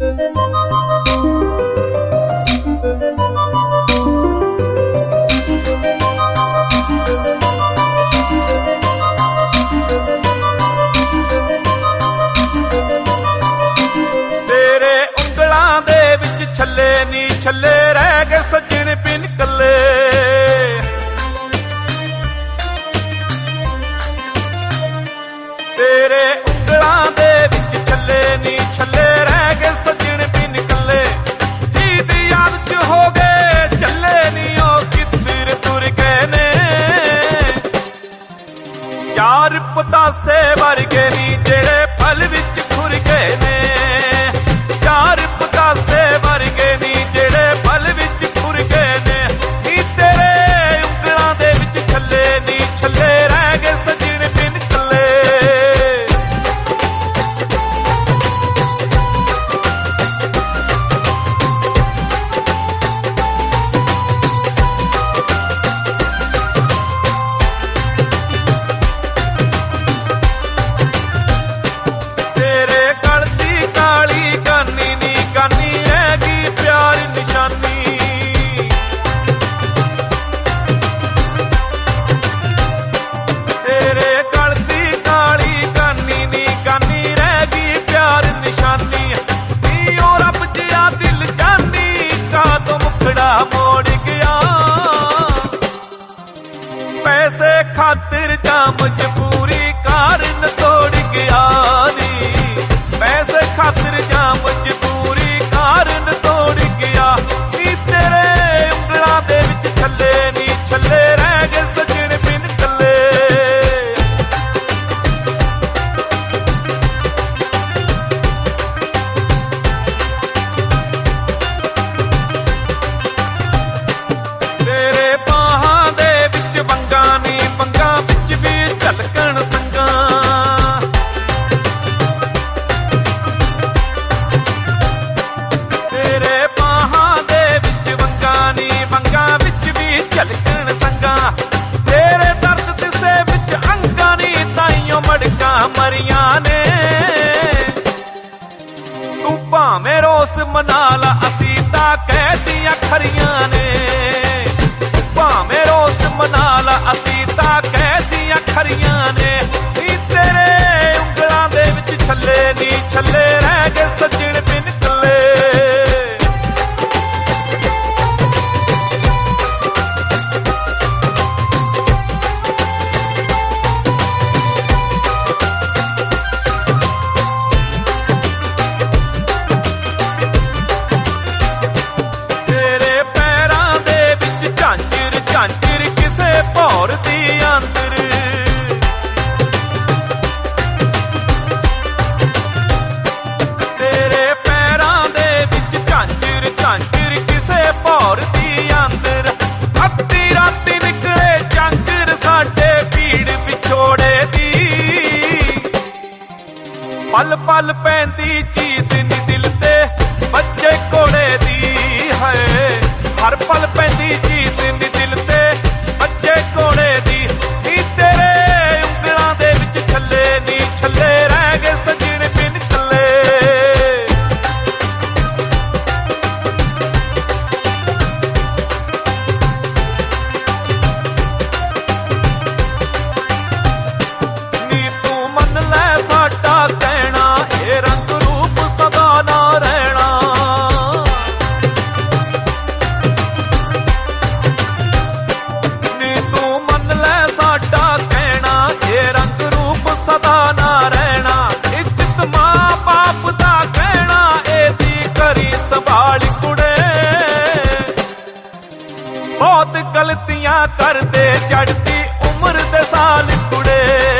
ਛੱਲੇ ਰਹਿ ਗਏ ਸੱਜਣ ਬਿਨ ਕੱਲੇ। ਤੇਰੇ ਉਂਗਲਾਂ ਦੇ ਵਿੱਚ ਛੱਲੇ ਨੀ ਛੱਲੇ ਰਹਿ ਗਏ ਸੱਜਣ ਬਿਨ ਕੱਲੇ। ਜੀ ਦੀ ਯਾਦ ਚ ਹੋ ਗਏ ਚੱਲੇ ਨੀ ਉਹ ਕਿੱਧਰ ਤੁਰ ਗਏ ਨੇ। ਯਾਰ ਪਤਾਸੇ ਵਰਗੇ ਨੀ ਜਿਹੜੇ ਪਲ ਵਿੱਚ ਖੁਰ ਗਏ ਨੇ। ਯਾਰ ਪਤਾਸੇ ਵਰਗੇ ਨੀ ਜਿਹੜੇ ਪਲ ਵਿੱਚ ਖੁਰ ਗਏ ਨੇ। ਨੀ ਤੇਰੇ ਉਂਗਲਾਂ ਦੇ ਵਿੱਚ ਛੱਲੇ ਨੀ ਛੱਲੇ ਰਹਿ ਗਏ ਸੱਜਣ ਬਿਨ ਕੱਲੇ। ਤੇਰੇ ਗਲ ਦੀ ਕਾਲੀ ਗਾਨੀ ਨੀ ਗਾਨੀ ਰਹਿ ਗਈ ਪਿਆਰ ਨਿਸ਼ਾਨੀ। ਤੇਰੇ ਗਲ ਦੀ ਕਾਲੀ ਗਾਨੀ ਨੀ ਗਾਨੀ ਰਹਿ ਗਈ ਪਿਆਰ ਨਿਸ਼ਾਨੀ। ਨੀ ਉਹ ਰੱਬ ਜਿਹਾ ਦਿਲ ਜਾਨੀ ਕਾਹਤੋਂ ਮੁਖੜਾ ਮੋੜ ਗਿਆ। ਪੈਸੇ ਖਾਤਰ ਜਾਂ ਮਜਬੂਰੀ ਕਾਰਨ ਤੋੜ ਗਿਆ ਨੀ। ਪੈਸੇ ਖਾਤਰ ਜਾਂ ਮਜਬੂਰੀ ਕਾਰਨ ਤੋੜ ਗਿਆ। ਨੀ ਤੇਰੇ ਉਂਗਲਾਂ ਦੇ ਵਿੱਚ ਛੱਲੇ ਨੀ ਛੱਲੇ ਰਹਿ ਗਏ ਸੱਜਣ ਬਿਨ ਕੱਲੇ। ਤੇਰੇ ਬਾਹਾਂ ਦੇ ਵਿੱਚ ਵੰਗਾਂ ਨੀ ਵੰਗਾਂ ਵਿੱਚ ਵੀ ਝਲਕਣ ਸੰਗਾਂ। ਤੇਰੇ ਬਾਹਾਂ ਦੇ ਵਿੱਚ ਵੰਗਾਂ ਨੀ ਵੰਗਾਂ ਵਿੱਚ ਵੀ ਝਲਕਣ ਸੰਗਾਂ। ਤੇਰੇ ਦਰਦ ਦਿਸੇ ਵਿੱਚ ਅੰਗਾਂ ਨੀ ਤਾਈਓ ਮੜਕਾਂ ਮਰੀਆਂ ਨੇ। ਤੂੰ ਭਾਵੇਂ ਰੋਸ ਮਨਾ ਲਾ ਅਸੀਂ ਤਾਂ ਕਹਿਦੀਆਂ ਖਰੀਆਂ ਨੇ। ਭਾਵੇਂ ਰੋਸ ਮਨਾ ਲਾ ਅਸੀਂ ਤਾਂ ਕਹਿਦੀਆਂ ਖਰੀਆਂ ਨੇ। ਨੀ ਤੇਰੇ ਉਂਗਲਾਂ ਦੇ ਵਿੱਚ ਛੱਲੇ ਨੀ ਛੱਲੇ ਰਹਿ ਗਏ ਸੱਜਣ ਬਿਨ ਕੱਲੇ। ਤੇਰੇ ਪੈਰਾਂ ਦੇ ਵਿੱਚ ਝਾਂਜਰ ਝਾਂਜਰ ਕਿਸੇ ਭੌਰ ਦੀ ਅੰਦਰ। ਤੇਰੇ ਪੈਰਾਂ ਦੇ ਵਿੱਚ ਝਾਂਜਰ ਝਾਂਜਰ ਕਿਸੇ ਭੌਰ ਦੀ ਅੰਦਰ। ਅੱਧੀ ਰਾਤੀ ਨਿਕਲੇ ਝਾਂਜਰ ਸਾਡੇ ਭੀੜ ਵਿਛੋੜੇ ਦੀ। ਪਲ ਪਲ ਪੈਂਦੀ ਚੀਸ ਨੀ ਦਿਲ ਤੇ ਬੱਚੇ ਕੋੜੇ ਦੀ ਹੈ। ਹਰ ਪਲ ਪੈਂਦੀ ਚੀਸ ਨੀ ਦਿਲ ਤੇ ਬੱਚੇ ਕੋੜੇ ਦੀ। ਨੀ ਤੇਰੇ ਉਂਗਲਾਂ ਦੇ ਵਿੱਚ ਛੱਲੇ ਨੀ ਛੱਲੇ ਰਹਿ ਗਏ ਸੱਜਣ ਬਿਨ ਕੱਲੇ। ਨੀ ਤੂੰ ਮੰਨ ਲੈ ਸਾਡਾ ਕਹਿਣਾ ਇਹ ਰੰਗ ਰੂਪ ਸਦਾ ਨਾ ਰਹਿਣਾ। ਨੀ ਤੂੰ ਮੰਨ ਲੈ ਸਾਡਾ ਕਹਿਣਾ ਇਹ ਰੰਗ ਰੂਪ ਸਦਾ ਨਾ ਰਹਿਣਾ। ਇੱਜ਼ਤ ਮਾਂ ਬਾਪ ਦਾ ਕਹਿਣਾ ਇਹਦੀ ਕਰੀ ਸੰਭਾਲ ਕੁੜੇ। ਬਹੁਤ ਗਲਤੀਆਂ ਕਰਦੇ ਚੜ੍ਹਦੀ ਉਮਰ ਦੇ ਸਾਲ ਕੁੜੇ।